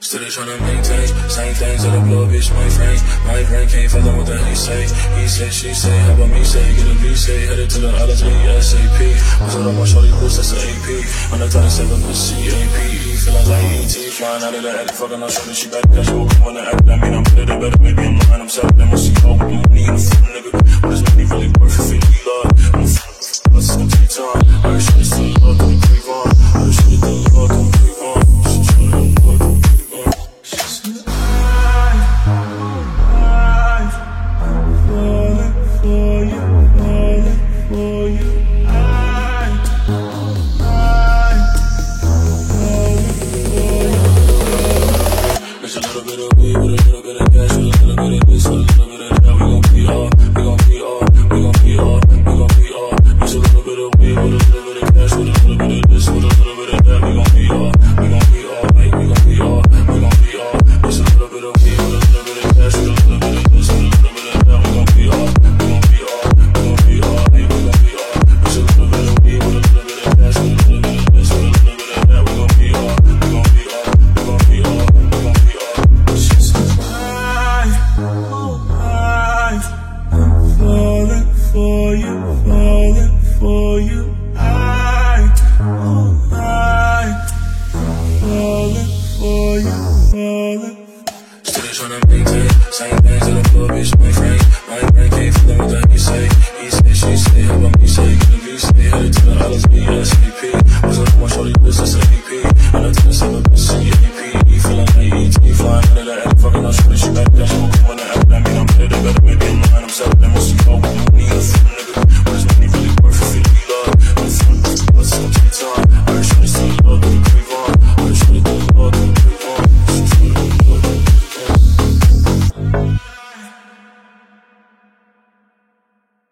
Still tryna maintain, same things that I blow, bitch, my frame. My brain can't follow what the hell he say. He say, she say, how about me say, get a V say, headed to the islands ASAP. What's up on my shorty boots, that's an AP. On the 37, the CAPE, feeling like ET. Flying out of the attic, fucking on shorty, she back, cause you will come on the act. That mean I'm better, maybe I'm lying, I'm selling them, what's he called with the money in the front, nigga. What is money really worth if it be love? I'm fucking what's some T-time. I can shoot it to the Lord, don't creep on. I can shoot it to the Lord, don't creep on. Still tryna maintain, same things that I blow, bitch, my frame.